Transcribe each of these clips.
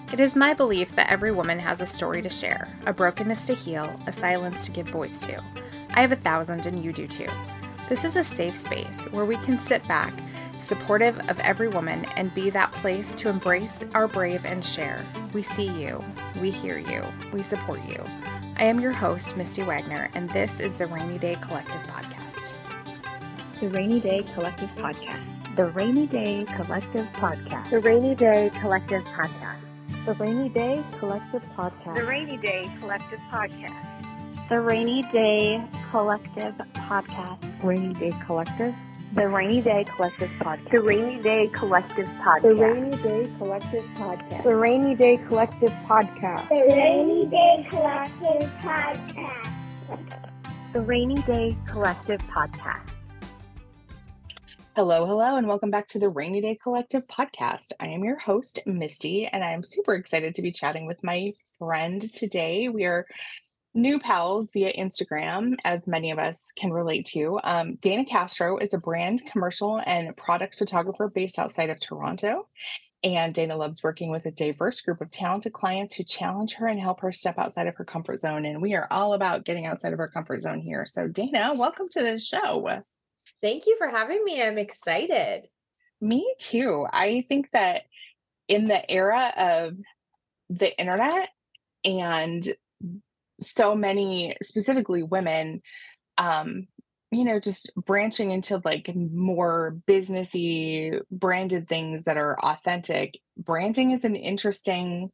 It is my belief that every woman has a story to share, a brokenness to heal, a silence to give voice to. I have 1,000 and you do too. This is a safe space where we can sit back, supportive of every woman, and be that place to embrace our brave and share. We see you, we hear you, we support you. I am your host, Misty Wagner, and this is the Rainy Day Collective Podcast. The Rainy Day Collective Podcast. The Rainy Day Collective Podcast. The Rainy Day Collective Podcast. The Rainy Day Collective Podcast. The Rainy Day Collective Podcast. The Rainy Day Collective Podcast. Rainy Day Collective. The Rainy Day Collective Podcast. The Rainy Day Collective Podcast. The Rainy Day Collective Podcast. The Rainy Day Collective Podcast. The Rainy Day Collective Podcast. The Rainy Day Collective Podcast. Hello, and welcome back to the Rainy Day Collective Podcast. I am your host, Misty, and I am super excited to be chatting with my friend today. We are new pals via Instagram, as many of us can relate to. Dana Castro is a brand, commercial, and product photographer based outside of Toronto. And Dana loves working with a diverse group of talented clients who challenge her and help her step outside of her comfort zone. And we are all about getting outside of our comfort zone here. So Dana, welcome to the show. Thank you for having me. I'm excited. Me too. I think that in the era of the internet and so many, specifically women, just branching into like more businessy branded things that are authentic, branding is an interesting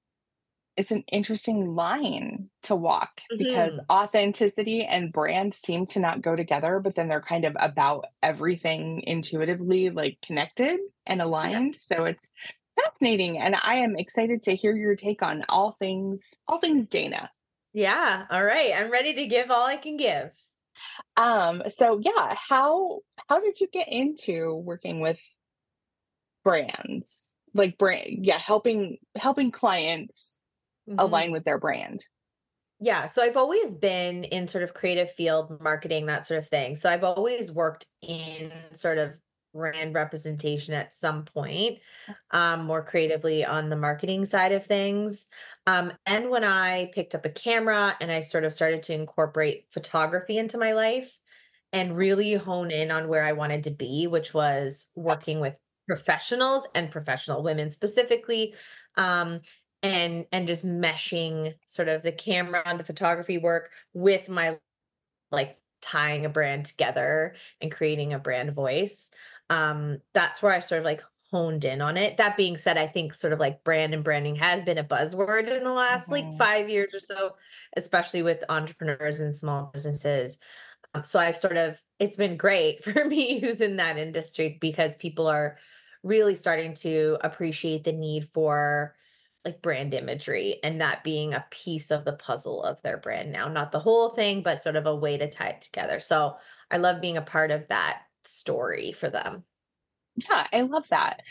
line to walk because authenticity and brand seem to not go together, but then they're kind of about everything intuitively like connected and aligned. Yes. So it's fascinating. And I am excited to hear your take on all things Dana. Yeah. All right. I'm ready to give all I can give. So yeah, how did you get into working with brands? Like helping clients align with their brand? Yeah. So I've always been in sort of creative field marketing, that sort of thing. So I've always worked in sort of brand representation at some point, more creatively on the marketing side of things. And when I picked up a camera and I sort of started to incorporate photography into my life and really hone in on where I wanted to be, which was working with professionals and professional women specifically, and just meshing sort of the camera and the photography work with my like tying a brand together and creating a brand voice. That's where I sort of like honed in on it. That being said, I think sort of like brand and branding has been a buzzword in the last like 5 years or so, especially with entrepreneurs and small businesses. So it's been great for me who's in that industry because people are really starting to appreciate the need for like brand imagery and that being a piece of the puzzle of their brand now, not the whole thing, but sort of a way to tie it together. So I love being a part of that story for them. Yeah, I love that.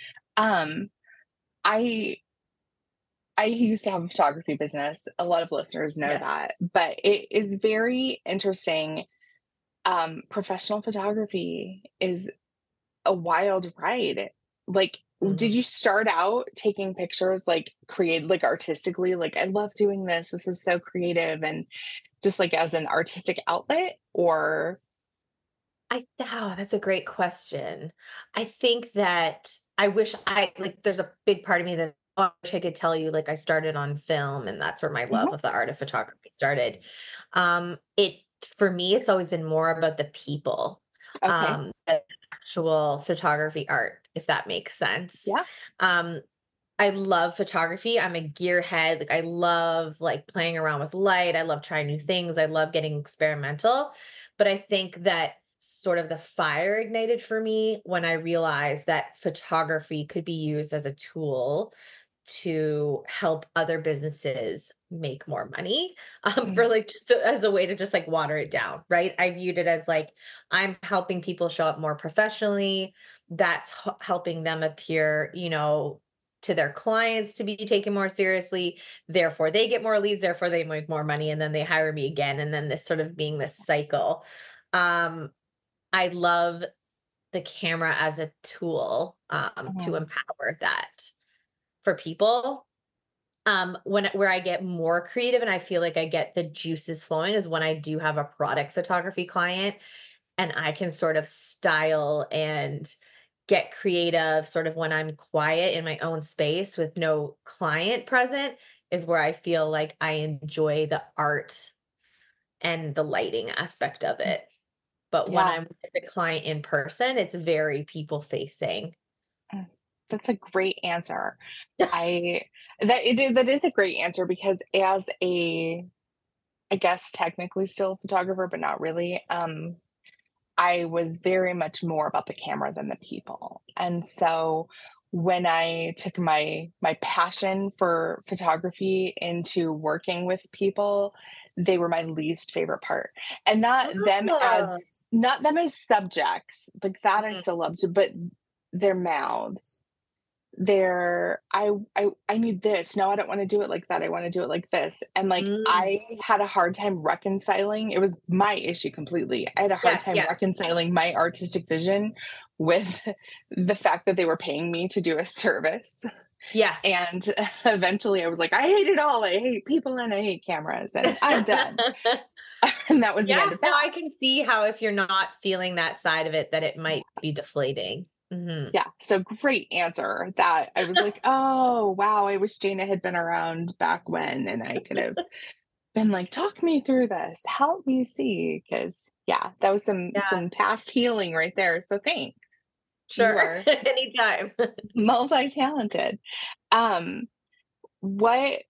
I used to have a photography business. A lot of listeners know that, but it is very interesting. Professional photography is a wild ride. Like, did you start out taking pictures like artistically? Like, I love doing this. This is so creative and just like as an artistic outlet, or? That's a great question. I think that there's a big part of me that I wish I could tell you, like I started on film and that's where my love of the art of photography started. For me, it's always been more about the people, the actual photography art, if that makes sense. Yeah. I love photography. I'm a gearhead. Like I love like playing around with light. I love trying new things. I love getting experimental. But I think that sort of the fire ignited for me when I realized that photography could be used as a tool to help other businesses make more money, for like as a way to just like water it down, right? I viewed it as like, I'm helping people show up more professionally. That's helping them appear, to their clients to be taken more seriously. Therefore, they get more leads. Therefore, they make more money. And then they hire me again. And then this sort of being this cycle. I love the camera as a tool to empower that for people. Where I get more creative and I feel like I get the juices flowing is when I do have a product photography client and I can sort of style and get creative sort of when I'm quiet in my own space with no client present is where I feel like I enjoy the art and the lighting aspect of it. But when Yeah. I'm with the client in person, it's very people facing. That's a great answer. I that is a great answer because as a, I guess technically still a photographer, but not really. I was very much more about the camera than the people. And so when I took my passion for photography into working with people, they were my least favorite part. And Ah. not them as subjects, like that I Mhm. still loved, but their mouths, I need this. No, I don't wanna do it like that. I wanna do it like this. And, like, Mm. I had a hard time reconciling, it was my issue completely. I had a hard Yeah, time yeah, reconciling my artistic vision with the fact that they were paying me to do a service. yeah. And eventually I was like, "I hate it all. I hate people and I hate cameras, and I'm done." And that was the Yeah, end of no, that. I can see how if you're not feeling that side of it, that it might be deflating. Mhm. Yeah, so great answer that I was like, "Oh, wow, I wish Jana had been around back when, and I could have been like, talk me through this, help me see." Because yeah, that was Yeah, some past healing right there, so thanks. You sure. are Anytime. multi-talented. Um, what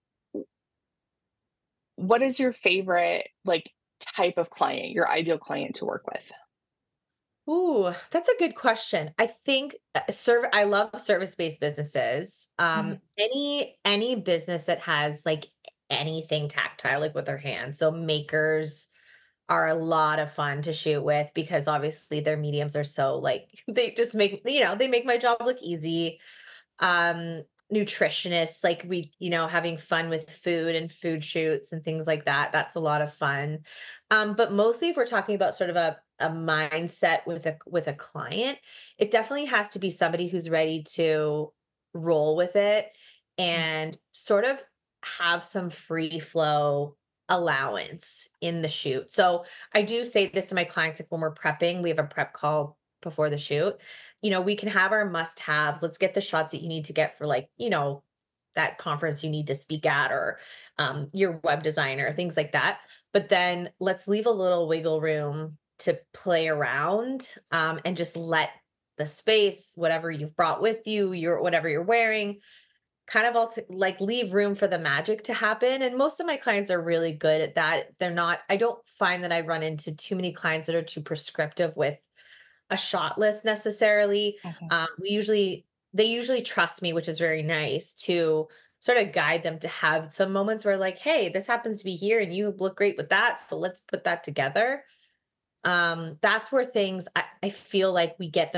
what is your favorite, like, type of client, your ideal client to work with? Ooh, that's a good question. I think I love service-based businesses. Mhm, Any business that has like anything tactile, like with their hands. So makers are a lot of fun to shoot with because obviously their mediums are so like they just make they make my job look easy. Nutritionists, like having fun with food and food shoots and things like that. That's a lot of fun. But mostly if we're talking about sort of a mindset with a client, it definitely has to be somebody who's ready to roll with it mm, and sort of have some free flow allowance in the shoot. So I do say this to my clients, like when we're prepping, we have a prep call before the shoot. We can have our must haves. Let's get the shots that you need to get for like, that conference you need to speak at or your web designer, things like that. But then let's leave a little wiggle room to play around and just let the space, whatever you've brought with you, whatever you're wearing, kind of like leave room for the magic to happen. And most of my clients are really good at that. I don't find that I run into too many clients that are too prescriptive with a shot list necessarily. mhm. They usually trust me, which is very nice to sort of guide them to have some moments where like, hey, this happens to be here and you look great with that. So let's put that together. That's where I feel like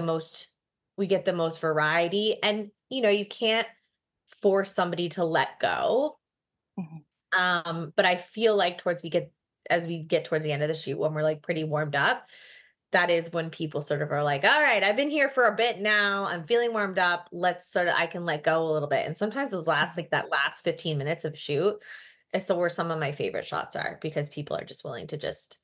we get the most variety. And you can't force somebody to let go. Mhm. But I feel like as we get towards the end of the shoot when we're like pretty warmed up, that is when people sort of are like, all right, I've been here for a bit now. I'm feeling warmed up. I can let go a little bit. And sometimes Mhm. that last 15 minutes of shoot is so where some of my favorite shots are because people are just willing to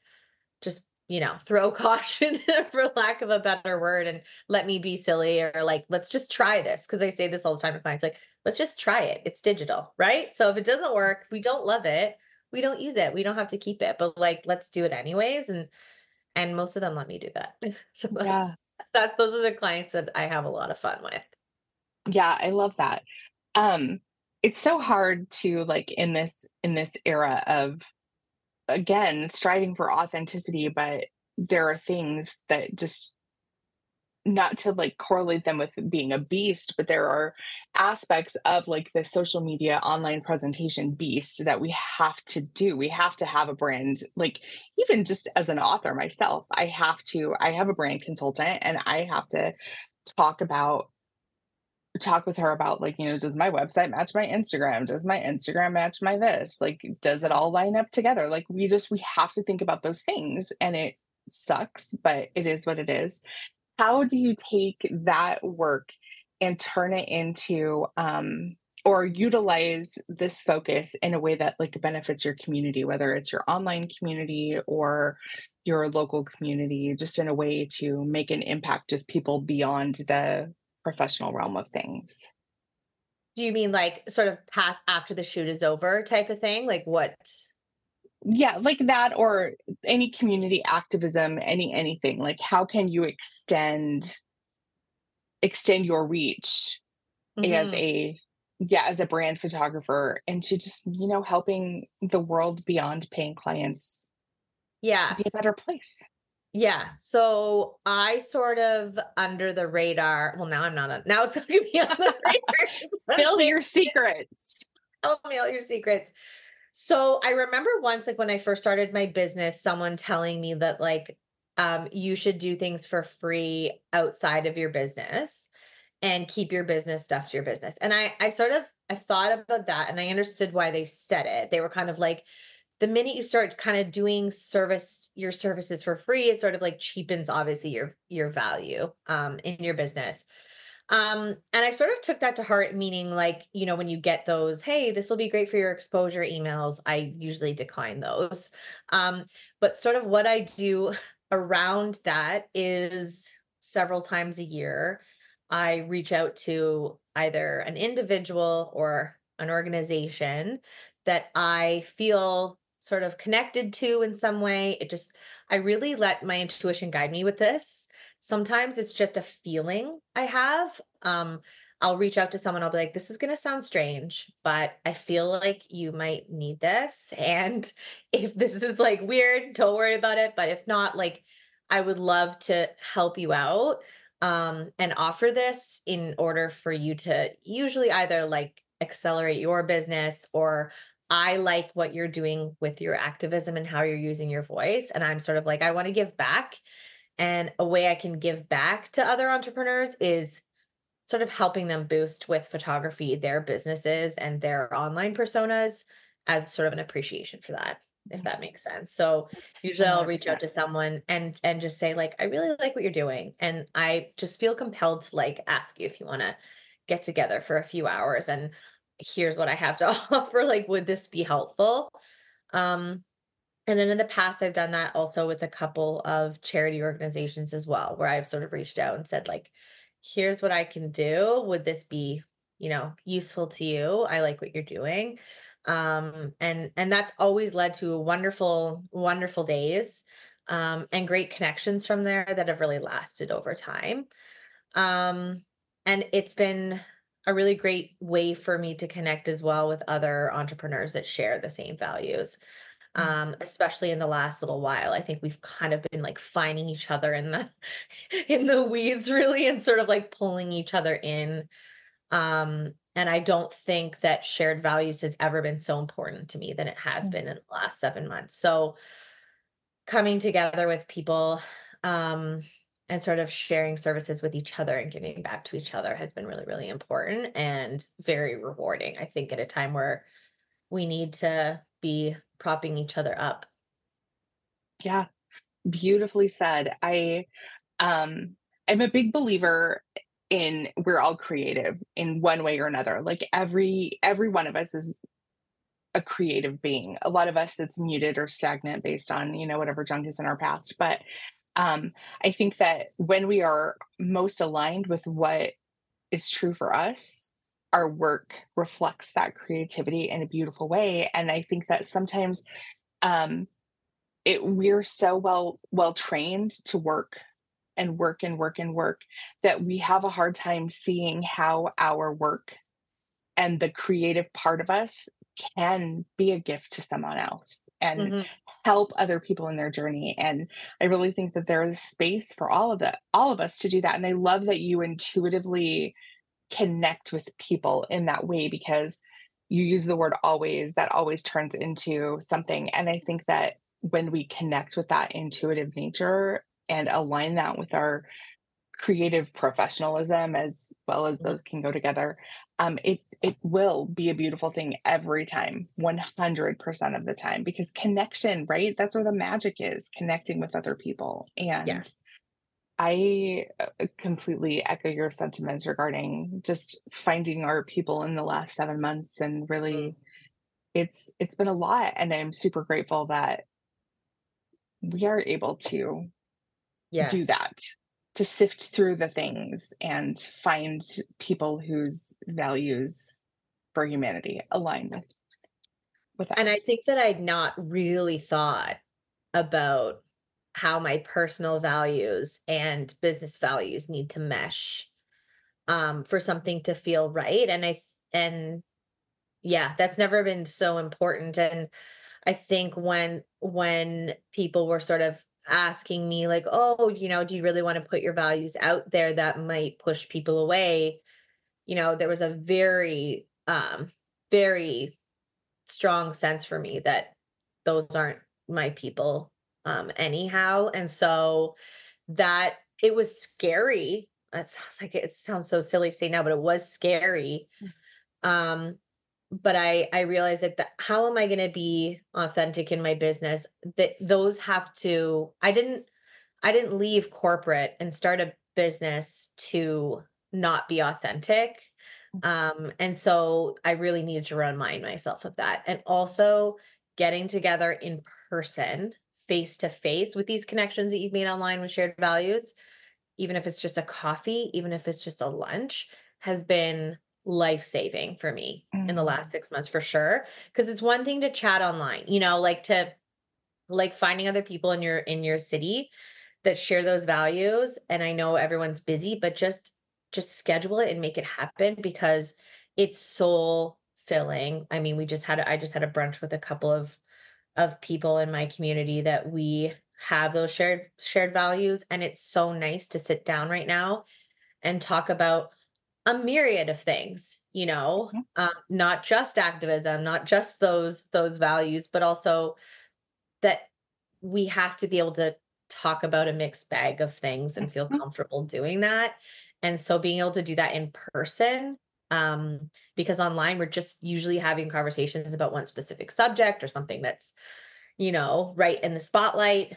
throw caution for lack of a better word and let me be silly or like, let's just try this. Cause I say this all the time to clients, like, let's just try it. It's digital, right? So if it doesn't work, if we don't love it, we don't use it. We don't have to keep it, but like, let's do it anyways. And most of them let me do that. So Yeah. those are the clients that I have a lot of fun with. Yeah, I love that. Um, it's so hard to, like, in this era of, again, striving for authenticity, but there are things that just, not to like correlate them with being a beast, but there are aspects of like the social media online presentation beast that we have to do. We have to have a brand, like, even just as an author myself, I have a brand consultant and I have to talk about talk with her about, like, does my website match my Instagram? Does my Instagram match my this? Like, does it all line up together? Like, we have to think about those things, and it sucks, but it is what it is. How do you take that work and turn it into, or utilize this focus in a way that like benefits your community, whether it's your online community or your local community, just in a way to make an impact with people beyond the professional realm of things. Do you mean like sort of pass after the shoot is over type of thing? Like what? Yeah, like that, or any community activism, anything. Like how can you extend your reach as Mhm. a yeah, as a brand photographer into just, helping the world beyond paying clients Yeah. be a better place. Yeah. So I sort of under the radar. Well, now I'm not now it's going to be on the Spill radar. your secrets. Tell me all your secrets. So I remember once, like when I first started my business, someone telling me that like you should do things for free outside of your business and keep your business stuff to your business. And I thought about that and I understood why they said it. They were kind of like, the minute you start kind of doing your services for free, it sort of like cheapens obviously your value in your business. And I sort of took that to heart, meaning like, when you get those, hey, this will be great for your exposure emails, I usually decline those. But sort of what I do around that is several times a year, I reach out to either an individual or an organization that I feel sort of connected to in some way. I really let my intuition guide me with this. Sometimes it's just a feeling I have. I'll reach out to someone, I'll be like, this is going to sound strange, but I feel like you might need this. And if this is like weird, don't worry about it. But if not, like, I would love to help you out and offer this in order for you to usually either like accelerate your business, or I like what you're doing with your activism and how you're using your voice. And I'm sort of like, I want to give back. And a way I can give back to other entrepreneurs is sort of helping them boost with photography, their businesses and their online personas as sort of an appreciation for that, if that makes sense. So usually I'll reach out 100%. to someone and just say like, I really like what you're doing. And I just feel compelled to like ask you if you want to get together for a few hours and here's what I have to offer. Like, would this be helpful? Um, and then in the past, I've done that also with a couple of charity organizations as well, where I've sort of reached out and said, like, here's what I can do. Would this be, useful to you? I like what you're doing. And that's always led to wonderful, wonderful days, and great connections from there that have really lasted over time. Um, and it's been a really great way for me to connect as well with other entrepreneurs that share the same values, especially in the last little while. I think we've kind of been like finding each other in the in the weeds really and sort of like pulling each other in. And I don't think that shared values has ever been so important to me than it has been in the last 7 months. So coming together with people, and sort of sharing services with each other and giving back to each other has been really, really important and very rewarding. I think at a time where we need to be propping each other up. Yeah, beautifully said. I'm a big believer in we're all creative in one way or another. Like every one of us is a creative being. A lot of us it's muted or stagnant based on, whatever junk is in our past. But I think that when we are most aligned with what is true for us, our work reflects that creativity in a beautiful way. And I think that sometimes um, we're so well trained to work and work and work and work that we have a hard time seeing how our work and the creative part of us can be a gift to someone else and Mhm. help other people in their journey. And I really think that there is space for all of us to do that. And I love that you intuitively connect with people in that way, because you use the word always, that always turns into something. And I think that when we connect with that intuitive nature and align that with our creative professionalism as well as Mhm. those can go together, it will be a beautiful thing every time, 100% of the time, because connection, right? That's where the magic is, connecting with other people. Yeah. And I completely echo your sentiments regarding just finding our people in the last 7 months, and Mm. really it's been a lot, and I'm super grateful that we are able to do Yes. that, to sift through the things and find people whose values for humanity align with And I ours. think that I'd not really thought about how my personal values and business values need to mesh for something to feel right. And yeah, that's never been so important. And I think when people were sort of asking me like, oh, do you really want to put your values out there that might push people away? There was a very strong sense for me that those aren't my people anyhow. And so that it was scary. That sounds like it sounds so silly to say now, but it was scary. Um, but I realized that how am I going to be authentic in my business? That those have to. I didn't leave corporate and start a business to not be authentic. And so I really needed to remind myself of that. And also getting together in person, face to face with these connections that you've made online with shared values, even if it's just a coffee, even if it's just a lunch, has been life saving for me in the Mm. last 6 months for sure. Because it's one thing to chat online, like finding other people in your city that share those values. And I know everyone's busy, but just schedule it and make it happen because it's soul filling. I mean, I just had a brunch with a couple of people in my community that we have those shared values, and it's so nice to sit down right now and talk about a myriad of things, Mhm. not just activism, not just those values, but also that we have to be able to talk about a mixed bag of things and feel Mhm. comfortable doing that. And so being able to do that in person, because online we're just usually having conversations about one specific subject or something that's, right in the spotlight.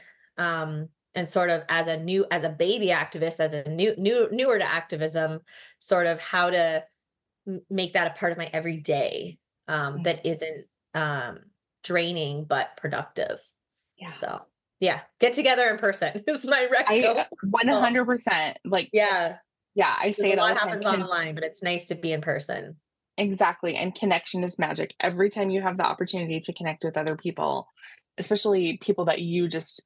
And sort of as a baby activist, as a newer to activism, sort of how to make that a part of my everyday, Mm. that isn't um draining but productive. Yeah. So, yeah, get together in person is my I recto. Oh, 100%, like, yeah, yeah, I because say a it all lot the time. happens online, but it's nice to be in person. Exactly, and connection is magic. Every time you have the opportunity to connect with other people, especially people that you just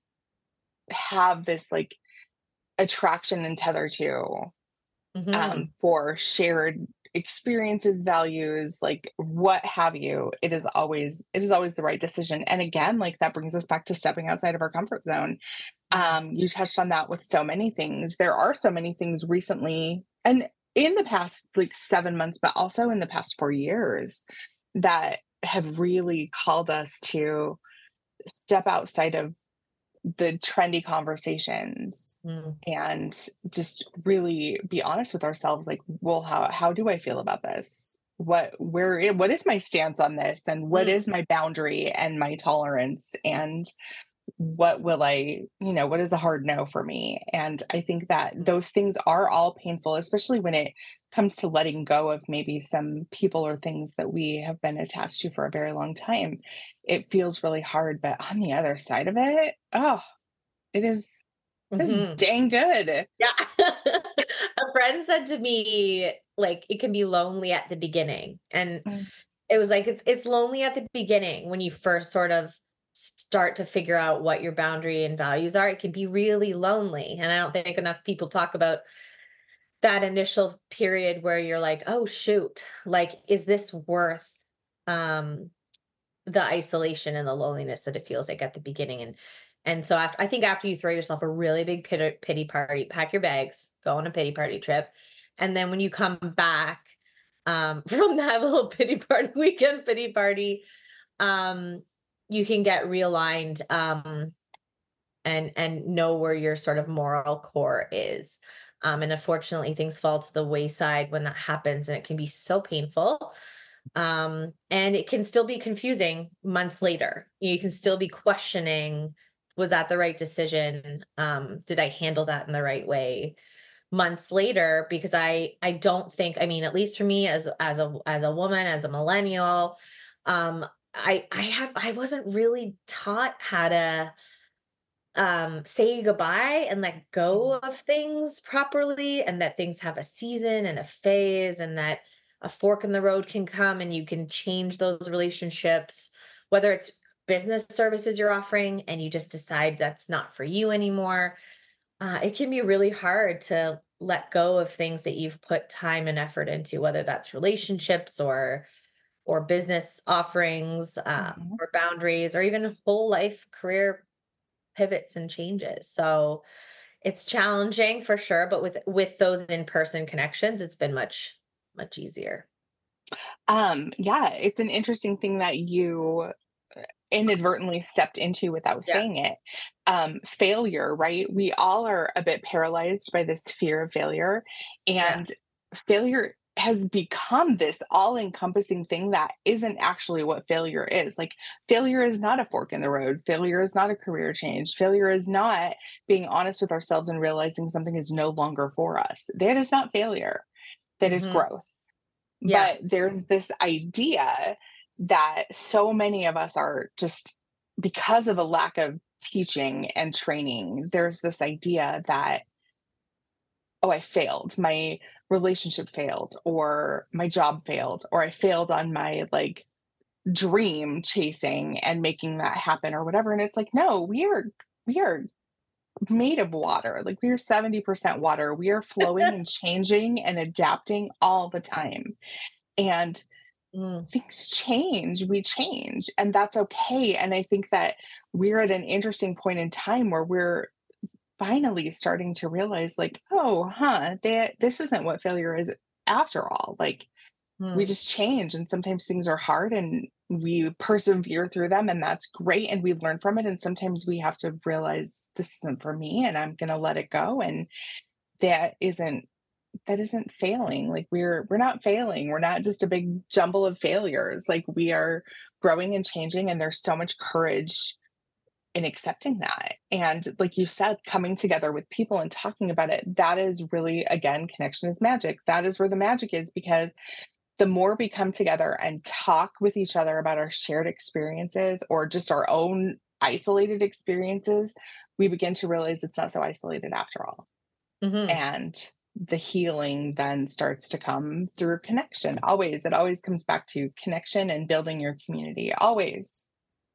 have this, like, attraction and tether to, Mhm. for shared experiences, values, like, what have you, it is always the right decision, and again, like, that brings us back to stepping outside of our comfort zone. Yeah. You touched on that with so many things. There are so many things recently and in the past, like, 7 months, but also in the past 4 years that have really called us to step outside of the trendy conversations Mm, and just really be honest with ourselves, like, well, how do I feel about this? What is my stance on this, and what mm, is my boundary and my tolerance, and what is a hard no for me? And I think that mm, those things are all painful, especially when it comes to letting go of maybe some people or things that we have been attached to for a very long time. It feels really hard, but on the other side of it, oh, it is mhm. dang good. Yeah. A friend said to me, like, it can be lonely at the beginning. And Mm, it was like it's lonely at the beginning when you first sort of start to figure out what your boundary and values are. It can be really lonely. And I don't think enough people talk about that initial period where you're like, "Oh shoot, like is this worth um the isolation and the loneliness that it feels like at the beginning?" And so I think after you throw yourself a really big pity party, pack your bags, go on a pity party trip, and then when you come back from that little pity party weekend pity party, um, you can get realigned, and know where your sort of moral core is. And unfortunately, things fall to the wayside when that happens, and it can be so painful. And it can still be confusing months later. You can still be questioning was that the right decision? Did I handle that in the right way? Months later, because I don't think, I mean, at least for me as a woman, as a millennial, I wasn't really taught how to say goodbye and let go of things properly, and that things have a season and a phase, and that a fork in the road can come and you can change those relationships, whether it's business services you're offering and you just decide that's not for you anymore. It can be really hard to let go of things that you've put time and effort into, whether that's relationships or business offerings, Mhm. or boundaries, or even whole life career pivots and changes. So it's challenging for sure, but with those in-person connections, it's been much easier. Yeah, it's an interesting thing that you inadvertently stepped into without Yeah. saying it. Failure, right? We all are a bit paralyzed by this fear of failure, Yeah. and failure has become this all-encompassing thing that isn't actually what failure is. Like, failure is not a fork in the road. Failure is not a career change. Failure is not being honest with ourselves and realizing something is no longer for us. That is not failure. That is Hmm. growth. Yeah. But there's this idea that so many of us are just, because of a lack of teaching and training, there's this idea that, oh, I failed. My relationship failed, or my job failed, or I failed on my like dream chasing and making that happen or whatever. And it's like, no, we are made of water. Like, we are 70% water. We are flowing and changing and adapting all the time. And Mm. things change, we change, and that's okay. And I think that we're at an interesting point in time where we're finally starting to realize, like, oh, that this isn't what failure is after all. Like, we Mm. just change, and sometimes things are hard and we persevere through them, and that's great, and we learn from it. And sometimes we have to realize this isn't for me and I'm gonna let it go. And that isn't that isn't failing. Like, we're not failing. We're not just a big jumble of failures. Like, we are growing and changing, and there's so much courage in accepting that. And like you said, coming together with people and talking about it, that is really, again, connection is magic. That is where the magic is, because the more we come together and talk with each other about our shared experiences or just our own isolated experiences, we begin to realize it's not so isolated after all. Hmm. And the healing then starts to come through connection. Always. It always comes back to connection and building your community. Always.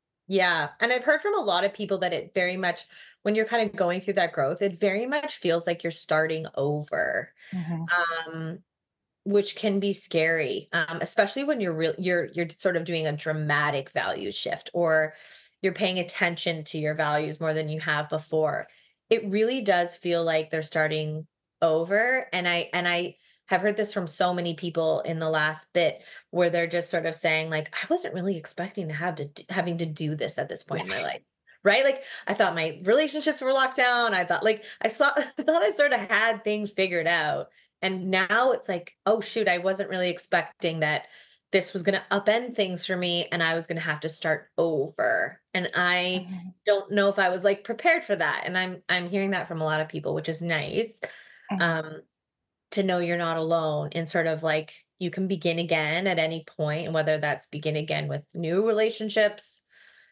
Yeah. And I've heard from a lot of people that it very much, when you're kind of going through that growth, it very much feels like you're starting over. Mhm. Um, which can be scary, especially when you're sort of doing a dramatic value shift, or you're paying attention to your values more than you have before. It really does feel like they're starting over, and I have heard this from so many people in the last bit, where they're just sort of saying like, I wasn't really expecting to having to do this at this point Yeah. in my life. Right? Like, I thought my relationships were locked down. I thought like I thought I sort of had things figured out, and now it's like, oh shoot, I wasn't really expecting that this was going to upend things for me and I was going to have to start over. And I Mhm. don't know if I was like prepared for that. And I'm hearing that from a lot of people, which is nice. Mhm. Um to know you're not alone, and sort of like you can begin again at any point, and whether that's begin again with new relationships,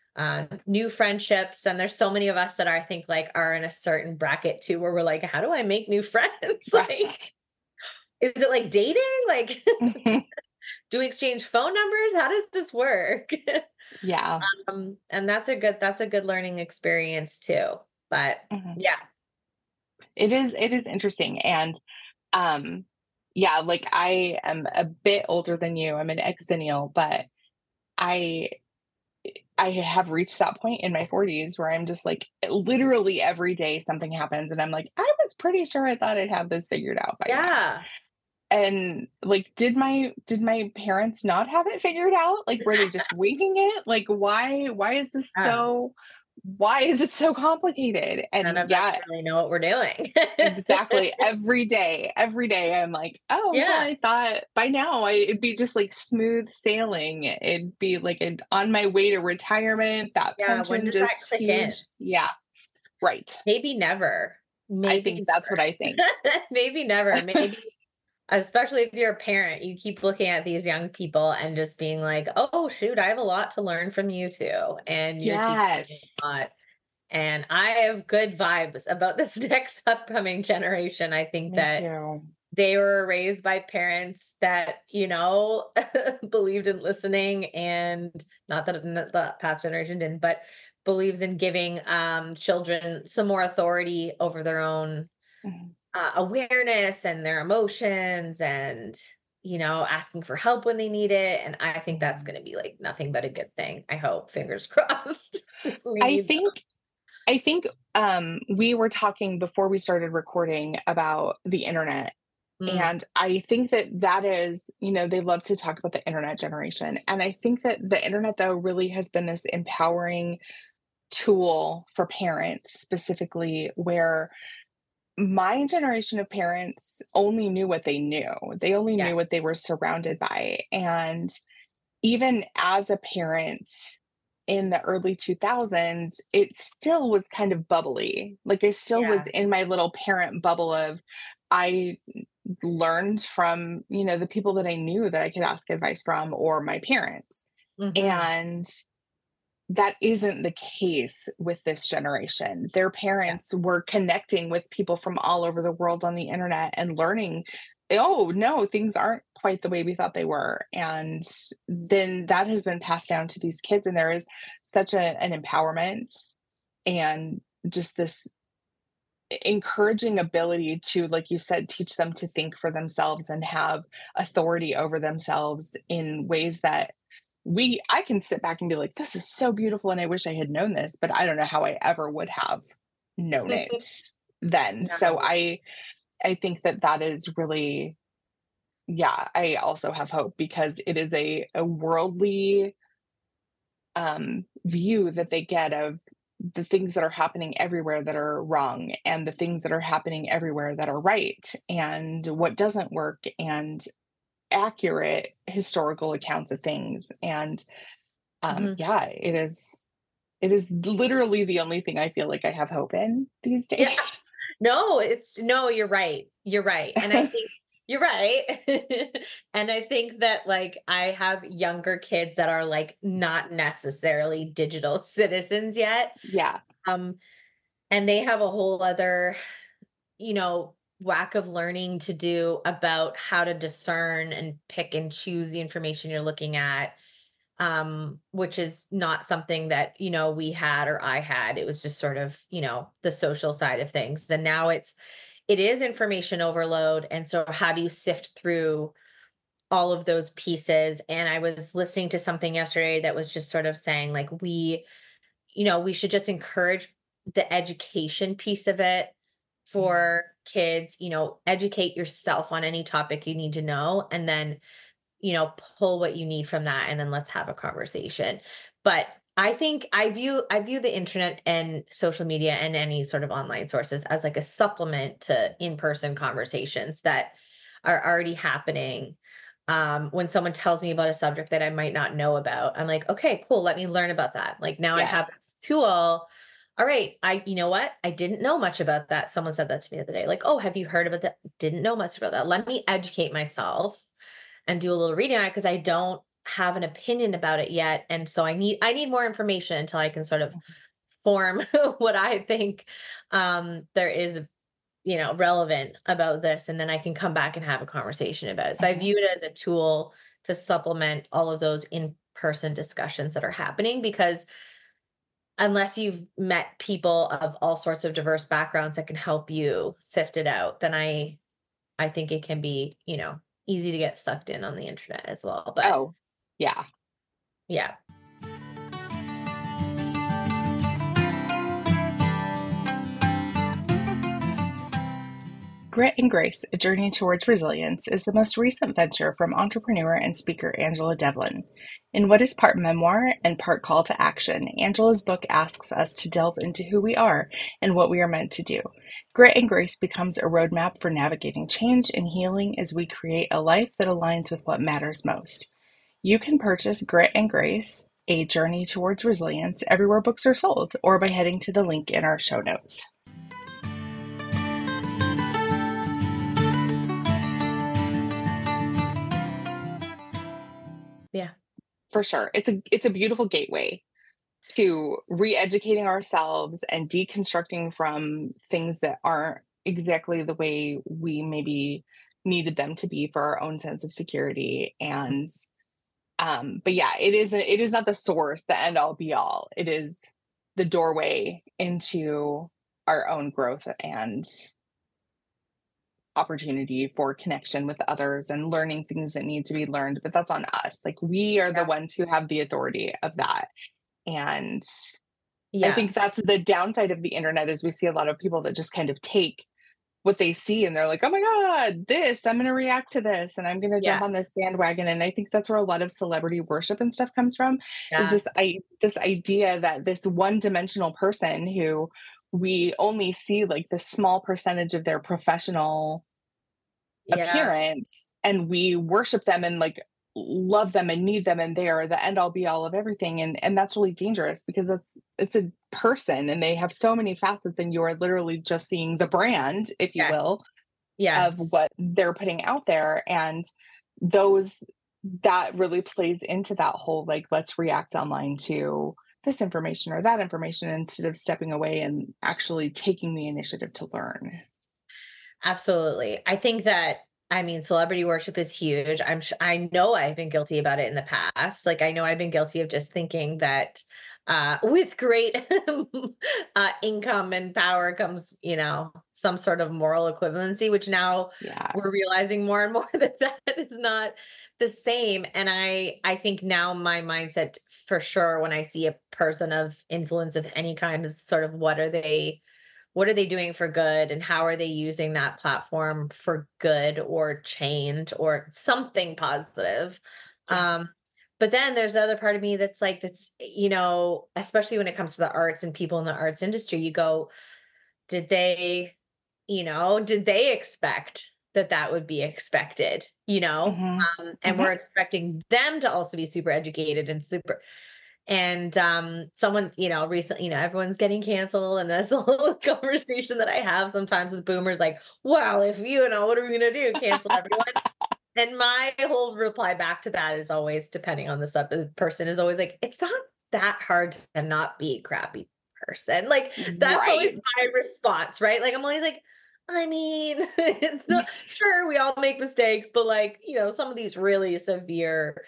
new friendships. And there's so many of us that I think like are in a certain bracket too, where we're like, how do I make new friends? Like, Right. is it like dating? Like, Mhm. do we exchange phone numbers? How does this work? Yeah. And that's a good learning experience too. But Mhm. yeah. It is interesting. And um yeah, like, I am a bit older than you. I'm an exennial, but I I have reached that point in my 40s where I'm just like, literally every day something happens and I'm like, I was pretty sure I thought I'd have this figured out by now. Yeah. And like, did my parents not have it figured out? Like, were they just winging it? Like, why is this Yeah. so why is it so complicated? None And of us yeah, really know what we're doing. exactly. Every day I'm like, oh yeah, Yeah. I thought by now it'd be just like smooth sailing. It'd be like on my way to retirement, that Yeah. When pension does that just click in? huge. Yeah, right. Maybe never. I Maybe think that's what I think. never. Maybe never. Maybe, especially if you're a parent, you keep looking at these young people and just being like, oh, shoot, I have a lot to learn from you too. And you're teaching me Yes, a lot. And I have good vibes about this next upcoming generation. I think me that too. they were raised by parents that, believed in listening, and not that the past generation didn't, but believes in giving children some more authority over their own Mhm. awareness and their emotions, and asking for help when they need it. And I think that's Mhm. going to be like nothing but a good thing. I hope, fingers crossed. 'Cause we I need think I think we were talking before we started recording about the internet. them. And I think that that is, they love to talk about the internet generation. And I think that the internet, though, really has been this empowering tool for parents specifically, where my generation of parents only knew what they knew. They only knew Yes. what they were surrounded by. And even as a parent in the early 2000s, it still was kind of bubbly. Like I still was Yeah. in my little parent bubble of, I learned from, the people that I knew that I could ask advice from, or my parents. Hmm. And that isn't the case with this generation. Their Yeah. parents were connecting with people from all over the world on the internet and learning, oh, no, things aren't quite the way we thought they were. And then that has been passed down to these kids. And there is such an empowerment and just this encouraging ability to, like you said, teach them to think for themselves and have authority over themselves in ways that I can sit back and be like, this is so beautiful and I wish I had known this, but I don't know how I ever would have known it then. So No. I think that that is really, yeah, I also have hope because it is a worldly view that they get of the things that are happening everywhere that are wrong and the things that are happening everywhere that are right and what doesn't work, and accurate historical accounts of things. And Mhm. yeah, it is literally the only thing I feel like I have hope in these Yeah. days. No, you're right. You're right. And I think you're right. And I think that like I have younger kids that are like not necessarily digital citizens yet. Yeah. Um, and they have a whole other, you know, whack of learning to do about how to discern and pick and choose the information you're looking at, which is not something that we had or I had. It was just sort of the social side of things, and now it is information overload. And so how do you sift through all of those pieces? And I was listening to something yesterday that was just sort of saying like we should just encourage the education piece of it for kids. Educate yourself on any topic you need to know, and then pull what you need from that, and then let's have a conversation. But I think I view the internet and social media and any sort of online sources as like a supplement to in-person conversations that are already happening. When someone tells me about a subject that I might not know about, I'm like, okay, cool, let me learn about that. Like now I have Yes. this tool. All right, you know what? I didn't know much about that. Someone said that to me the other day. Like, oh, have you heard about that? Didn't know much about that. Let me educate myself and do a little reading on it because I don't have an opinion about it yet. And so I need more information until I can sort of form what I think there is, relevant about this. And then I can come back and have a conversation about it. So I Mhm. view it as a tool to supplement all of those in-person discussions that are happening, because unless you've met people of all sorts of diverse backgrounds that can help you sift it out, then I think it can be, easy to get sucked in on the internet as well. But Oh, yeah. yeah. Grit and Grace, A Journey Towards Resilience is the most recent venture from entrepreneur and speaker Angela Devlin. In what is part memoir and part call to action, Angela's book asks us to delve into who we are and what we are meant to do. Grit and Grace becomes a roadmap for navigating change and healing as we create a life that aligns with what matters most. You can purchase Grit and Grace, A Journey Towards Resilience everywhere books are sold, or by heading to the link in our show notes. Yeah, for sure. It's a beautiful gateway to re-educating ourselves and deconstructing from things that aren't exactly the way we maybe needed them to be for our own sense of security. And but yeah, it is not the source, the end all be all. It is the doorway into our own growth and opportunity for connection with others and learning things that need to be learned, but that's on us. Like, we are the ones who have the authority of that. And I think that's the downside of the internet, is we see a lot of people that just kind of take what they see and they're like, oh my God, I'm going to react to this and I'm going to jump on this bandwagon. And I think that's where a lot of celebrity worship and stuff comes from, is this idea that this one-dimensional person who we only see like the small percentage of their professional appearance, and we worship them and like love them and need them, and they are the end all be all of everything. And that's really dangerous, because it's a person and they have so many facets, and you are literally just seeing the brand, if you will, of what they're putting out there. And that really plays into that whole, like, let's react online to this information or that information, instead of stepping away and actually taking the initiative to learn. Absolutely. I think that, I mean, celebrity worship is huge. I know I've been guilty about it in the past. Like, I know I've been guilty of just thinking that with great income and power comes, some sort of moral equivalency, which now we're realizing more and more that is not the same. And I think now my mindset, for sure, when I see a person of influence of any kind, is sort of what are they doing for good, and how are they using that platform for good or change or something positive? But then there's the other part of me that's like, especially when it comes to the arts and people in the arts industry, you go, did they expect that would be expected, and we're expecting them to also be super educated and super. And someone, recently, everyone's getting canceled, and that's a whole conversation that I have sometimes with boomers, like, well, if what are we gonna do? Cancel everyone? And my whole reply back to that is always, depending on the person, is always like, it's not that hard to not be a crappy person. Like, that's always my response, right? Like, I'm always like, I mean, it's not, sure, we all make mistakes, but like, some of these really severe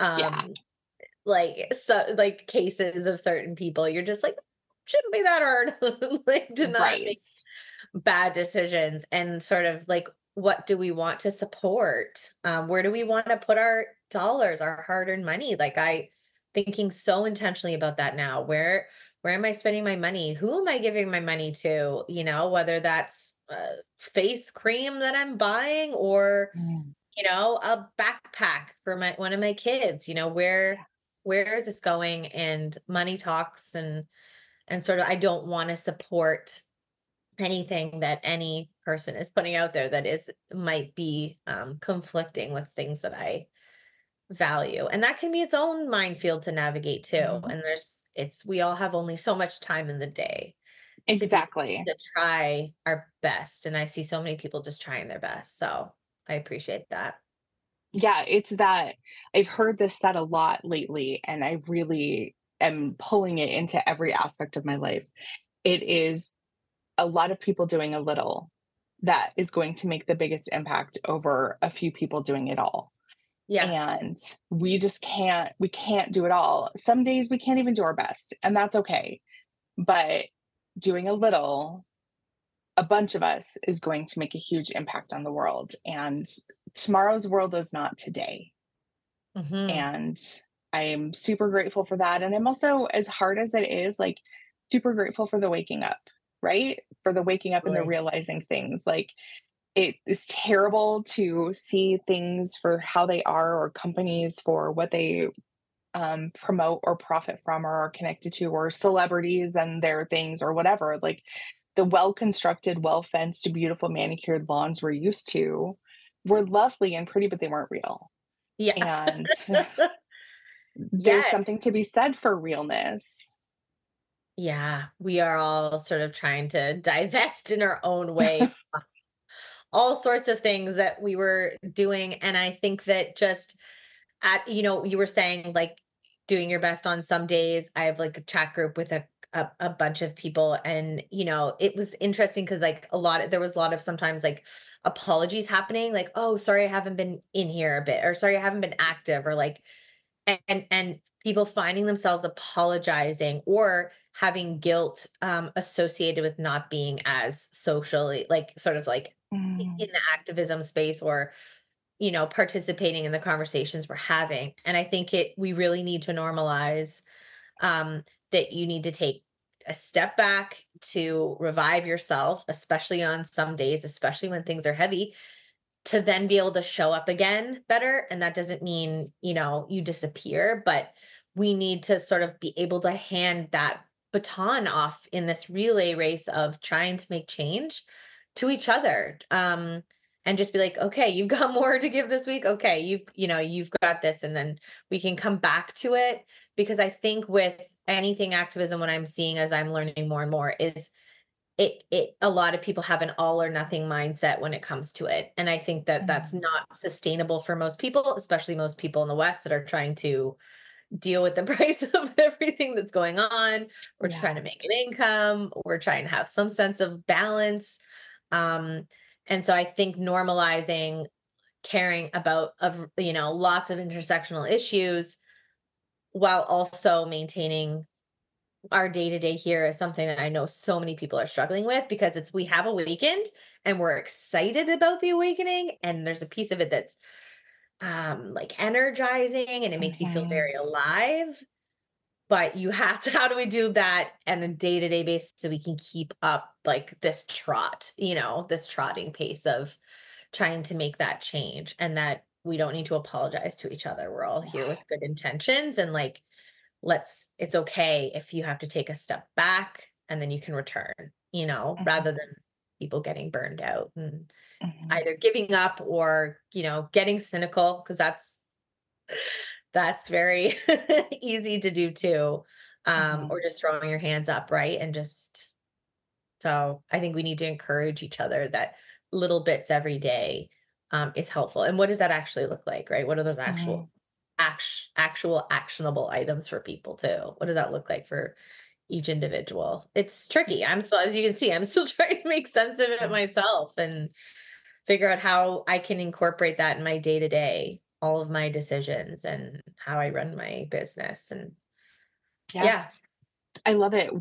like cases of certain people, you're just like, shouldn't be that hard, like, to not make bad decisions. And sort of like, what do we want to support? Where do we want to put our dollars, our hard-earned money? Like, I thinking so intentionally about that now. Where am I spending my money? Who am I giving my money to? Whether that's face cream that I'm buying, or a backpack for one of my kids. Where is this going? And money talks, and sort of, I don't want to support anything that any person is putting out there that might be conflicting with things that I value. And that can be its own minefield to navigate too. And we all have only so much time in the day. Exactly. To try our best. And I see so many people just trying their best. So I appreciate that. Yeah, it's that I've heard this said a lot lately, and I really am pulling it into every aspect of my life. It is a lot of people doing a little that is going to make the biggest impact over a few people doing it all. And we can't do it all. Some days we can't even do our best, and that's okay. But doing a little, a bunch of us, is going to make a huge impact on the world. And tomorrow's world is not today. And I am super grateful for that. And I'm also, as hard as it is, like, super grateful for the waking up, right? For the waking up and the realizing things. Like, it is terrible to see things for how they are, or companies for what they promote or profit from or are connected to, or celebrities and their things or whatever. Like the well constructed, well fenced, beautiful manicured lawns we're used to were lovely and pretty, but they weren't real. Yeah. And there's Yes. something to be said for realness. Yeah. We are all sort of trying to divest in our own way from all sorts of things that we were doing. And I think that just you were saying like doing your best on some days. I have like a chat group with a bunch of people, and it was interesting because like there was a lot of sometimes like apologies happening, like, oh, sorry, I haven't been in here a bit, or sorry, I haven't been active, or like, and people finding themselves apologizing or having guilt associated with not being as socially, like sort of like Mm, in the activism space, or participating in the conversations we're having. And I think we really need to normalize that you need to take a step back to revive yourself, especially on some days, especially when things are heavy, to then be able to show up again better. And that doesn't mean, you disappear, but we need to sort of be able to hand that baton off in this relay race of trying to make change to each other. And just be like, okay, you've got more to give this week. Okay, you've got this, and then we can come back to it. Because I think with anything activism, what I'm seeing as I'm learning more and more is a lot of people have an all or nothing mindset when it comes to it. And I think that that's mm, not sustainable for most people, especially most people in the West that are trying to deal with the price of everything that's going on. We're trying yeah. to make an income. We're trying to have some sense of balance. Um, and so I think normalizing caring about lots of intersectional issues while also maintaining our day to day here is something that I know so many people are struggling with, because we have awakened and we're excited about the awakening. And there's a piece of it that's like energizing, and it makes you feel Mhm. very alive. But you have to, how do we do that on a day to day basis so we can keep up like this trotting pace of trying to make that change, and that we don't need to apologize to each other. We're all here with good intentions, and like, it's okay if you have to take a step back and then you can return, Mhm, rather than people getting burned out and mhm, either giving up or, getting cynical, because that's very easy to do too. mhm, Or just throwing your hands up, right? And just, so I think we need to encourage each other that little bits every day is helpful. And what does that actually look like, right? What are those mhm, actual actionable items for people too? What does that look like for each individual? It's tricky. I'm still, as you can see, I'm still trying to make sense of it yeah, myself and figure out how I can incorporate that in my day to day, all of my decisions and how I run my business. And yeah. yeah. I love it.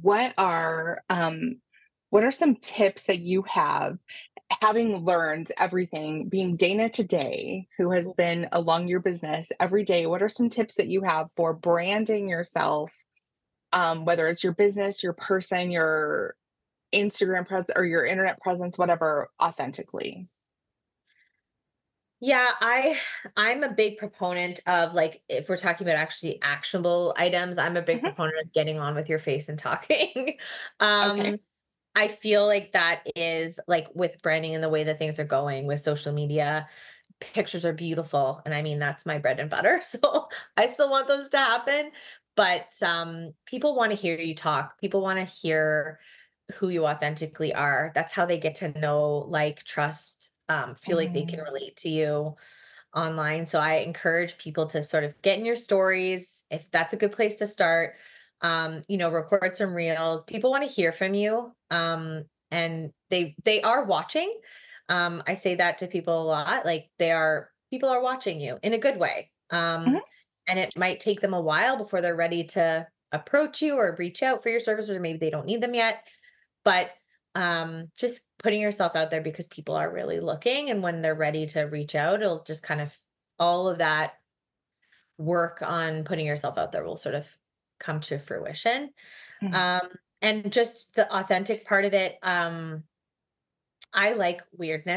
What are some tips that you have, having learned everything, being Dana today, who has been along your business every day? What are some tips that you have for branding yourself, whether it's your business, your person, your Instagram presence, or your internet presence, whatever, authentically? Yeah, I'm a big proponent of, like, if we're talking about actually actionable items, I'm a big Mhm. proponent of getting on with your face and talking. Okay. um I feel like that is like with branding and the way that things are going with social media, pictures are beautiful, and I mean that's my bread and butter. So I still want those to happen, but people want to hear you talk. People want to hear who you authentically are. That's how they get to know, like, trust, feel like they can Mhm, relate to you online. So I encourage people to sort of get in your stories, if that's a good place to start. Record some reels. People want to hear from you. And they are watching. I say that to people a lot. Like, people are watching you in a good way. mhm, And it might take them a while before they're ready to approach you or reach out for your services, or maybe they don't need them yet. But just putting yourself out there, because people are really looking, and when they're ready to reach out, it'll just kind of, all of that work on putting yourself out there will sort of come to fruition. mhm, um and just the authentic part of it, I like weirdness.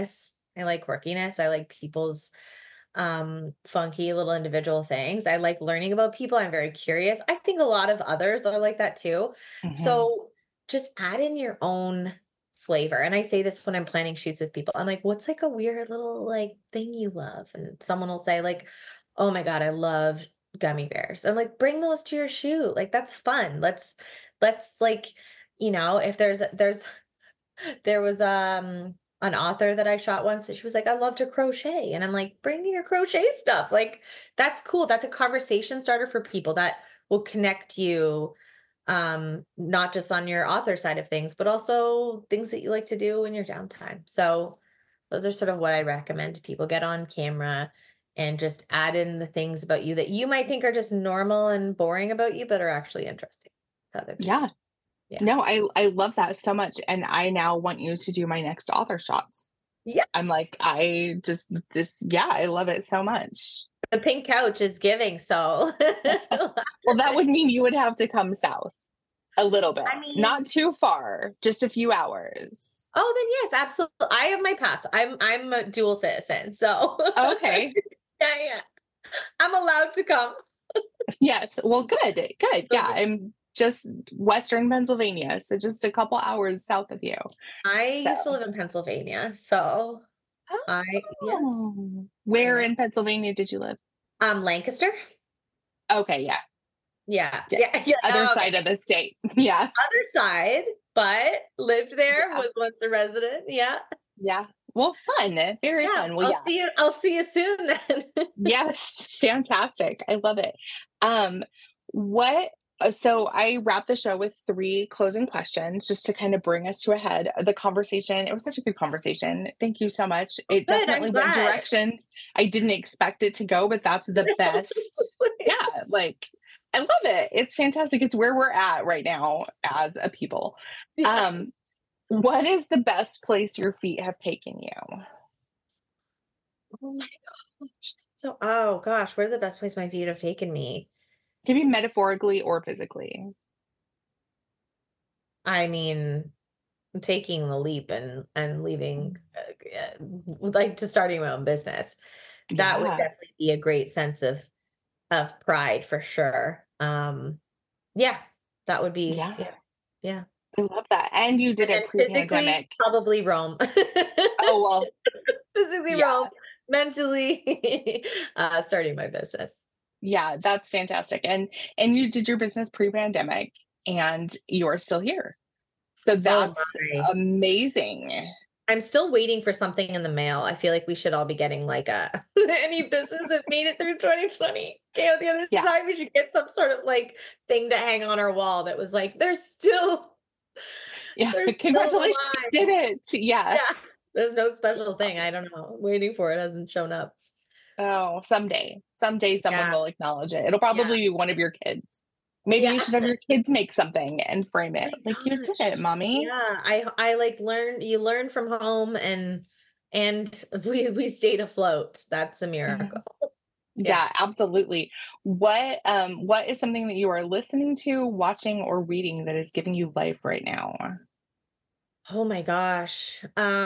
I like quirkiness. I like people's funky little individual things. I like learning about people. I'm very curious. I think a lot of others are like that too. Mhm. So just add in your own flavor. And I say this when I'm planning shoots with people. I'm like, what's like a weird little like thing you love? And someone will say like, oh my God, I love gummy bears. I'm like, bring those to your shoot. Like that's fun. Let's like, if there was an author that I shot once and she was like, I love to crochet. And I'm like, bring me your crochet stuff. Like, that's cool. That's a conversation starter for people that will connect you, not just on your author side of things, but also things that you like to do in your downtime. So those are sort of what I recommend to people. Get on camera and just add in the things about you that you might think are just normal and boring about you, but are actually interesting to other people. Yeah. Yeah. No, I love that so much. And I now want you to do my next author shots. Yeah. I'm like, I just, yeah, I love it so much. The pink couch is giving, so. Well, that would mean you would have to come south a little bit, I mean, not too far, just a few hours. oh, then yes, absolutely. I have my pass. I'm a dual citizen, so. Okay. Yeah. I'm allowed to come. Yes. Well, good. Yeah. I'm just Western Pennsylvania. So just a couple hours south of you. I used to live in Pennsylvania, so yes. Oh. Where in Pennsylvania did you live? Lancaster. Okay. Yeah. Yeah. Other Okay. side of the state. Yeah. Other side, but lived there, Yeah. was once a resident. Yeah. Yeah. Well, fun. Very Yeah. fun. Well, yeah. I'll see you soon then. Yes. Fantastic. I love it. So I wrapped the show with 3 closing questions just to kind of bring us to a head. The conversation, it was such a good conversation. Thank you so much. It Good, I'm definitely went glad. directions I didn't expect it to go, but that's the best. Yeah, like I love it. It's fantastic. It's where we're at right now as a people. Yeah. What is the best place your feet have taken you? Oh my gosh. So, oh gosh, where's the best place my feet have taken me? Can be metaphorically or physically. I mean, taking the leap and leaving, like to starting my own business. That would Yeah. definitely be a great sense of pride for sure. Yeah, that would be, Yeah. yeah. I love that. And you did And it then physically, pre-pandemic. probably Rome. Oh, well, Physically yeah. Rome, mentally, starting my business. Yeah, that's fantastic. And you did your business pre-pandemic and you're still here. So that's my. amazing. I'm still waiting for something in the mail. I feel like we should all be getting like any business that made it through 2020. Okay, on the other Yeah. side, we should get some sort of like thing to hang on our wall that was like, there's still Congratulations, alive. you did it. Yeah. Yeah. There's no special thing. I don't know. Waiting for it hasn't shown up. Oh, someday someone will acknowledge it. It'll probably be one of your kids. Maybe you should have your kids make something and frame it. Like, you did it, mommy. Yeah, I like you learn from home and we stayed afloat. That's a miracle. Yeah, absolutely. What is something that you are listening to, watching, or reading that is giving you life right now? Oh my gosh.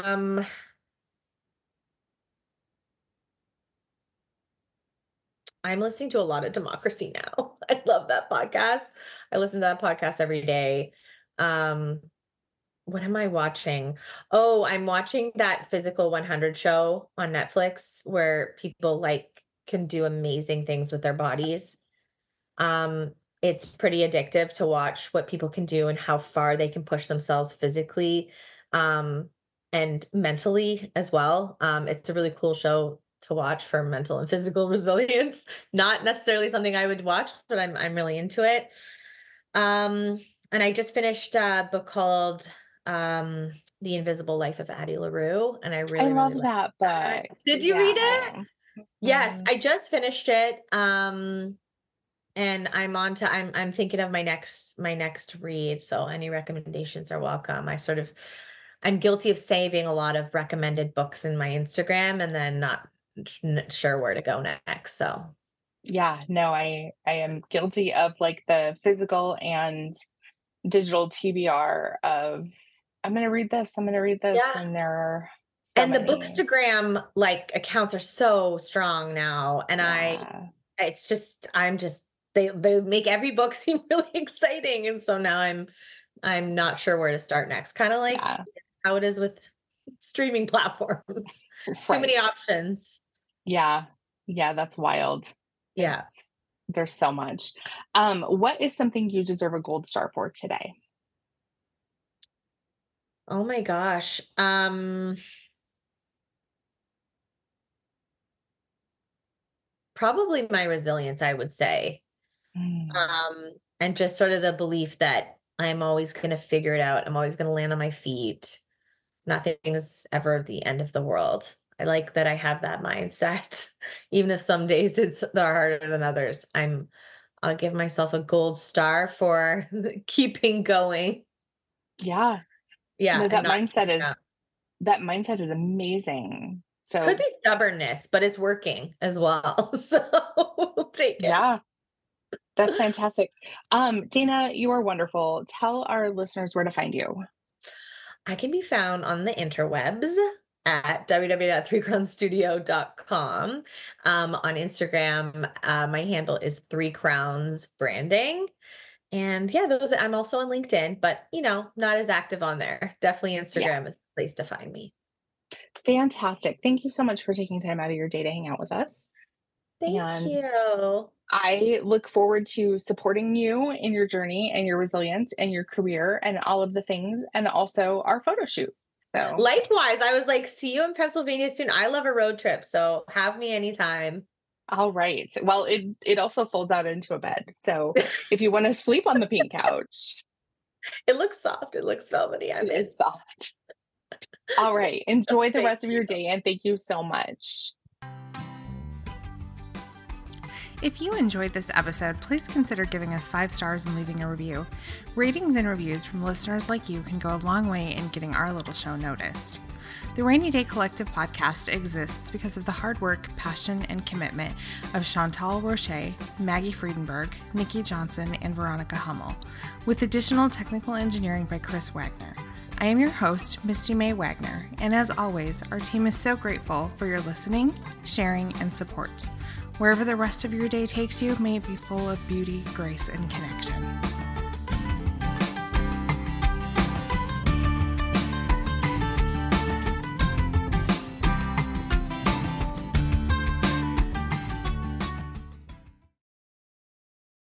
I'm listening to a lot of Democracy Now! I love that podcast. I listen to that podcast every day. What am I watching? Oh, I'm watching that Physical 100 show on Netflix where people like can do amazing things with their bodies. It's pretty addictive to watch what people can do and how far they can push themselves physically, and mentally as well. It's a really cool show to watch for mental and physical resilience. Not necessarily something I would watch, but I'm really into it. And I just finished a book called The Invisible Life of Addie LaRue, and I love really that book. Did you read it? Yes, Mhm. I just finished it. And I'm thinking of my next read. So any recommendations are welcome. I'm guilty of saving a lot of recommended books in my Instagram and then not sure where to go next. So Yeah, no, I am guilty of like the physical and digital TBR of I'm going to read this, Yeah. and there are and the many. Bookstagram like accounts are so strong now. And Yeah. they make every book seem really exciting. And so now I'm not sure where to start next. Kind of like Yeah. how it is with streaming platforms. Too many Right. options. Yeah. Yeah, that's wild. Yeah. There's so much. What is something you deserve a gold star for today? Oh my gosh. Probably my resilience, I would say. Mm, And just sort of the belief that I'm always going to figure it out. I'm always going to land on my feet. Nothing is ever the end of the world. I like that I have that mindset. Even if some days they're harder than others. I'll give myself a gold star for keeping going. yeah. Yeah. No, And that not mindset giving is up. that mindset is amazing. Could So be stubbornness, but it's working as well. So we'll take it. yeah, that's fantastic. Dana, you are wonderful. Tell our listeners where to find you. I can be found on the interwebs at www.threecrownsstudio.com. On Instagram, my handle is 3crownsbranding. And yeah, I'm also on LinkedIn, but not as active on there. Definitely Yeah, Instagram is the place to find me. fantastic. Thank you so much for taking time out of your day to hang out with us. Thank And you. I look forward to supporting you in your journey and your resilience and your career and all of the things, and also our photo shoot. So, Likewise, I was like, see you in Pennsylvania soon. I love a road trip, so have me anytime. all right. Well, it also folds out into a bed. So if you want to sleep on the pink couch, It looks soft. It looks velvety. it is soft. All right. Enjoy the rest of your day, and thank you so much. If you enjoyed this episode, please consider giving us 5 stars and leaving a review. Ratings and reviews from listeners like you can go a long way in getting our little show noticed. The Rainy Day Collective podcast exists because of the hard work, passion, and commitment of Chantal Roche, Maggie Friedenberg, Nikki Johnson, and Veronica Hummel, with additional technical engineering by Chris Wagner. I am your host, Misty May Wagner, and as always, our team is so grateful for your listening, sharing, and support. Wherever the rest of your day takes you, may it be full of beauty, grace, and connection.